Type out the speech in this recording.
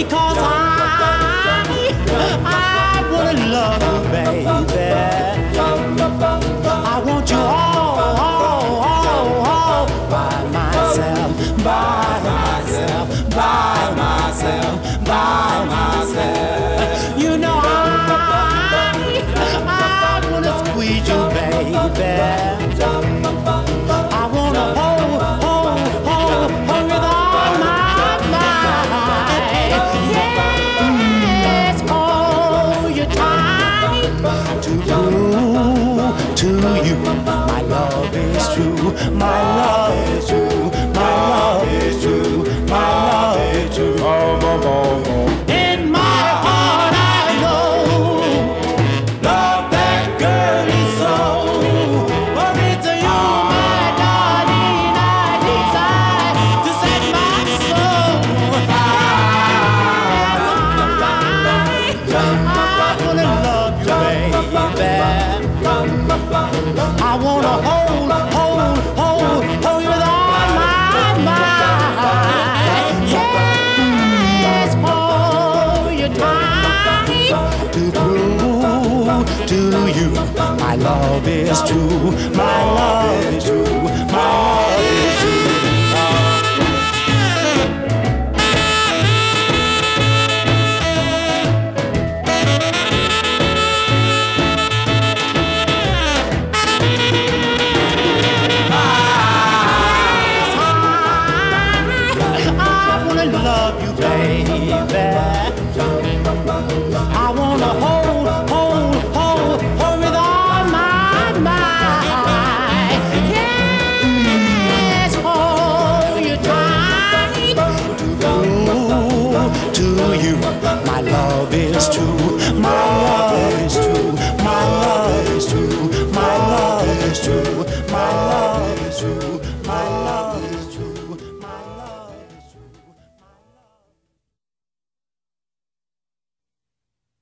because I wanna love you, baby. I want you all by myself, by myself, by myself, by myself. You know I wanna squeeze you, baby. I wanna hold with all my might. Yes, hold you tight to prove to you my love is true, my love is true, my love is true, my love is true. In my heart I know love that girlie soul. For it's you, my darling, I desire to set my soul I wanna love you, baby. I wanna hold you with all my might. Yes, hold you tight to prove to you my love is true, my love is true, my love is true. Love you, baby. I wanna hold with all my might. Yes, hold you tight to you. My love is true. My love is true. My love is true. My love is true. My love is true.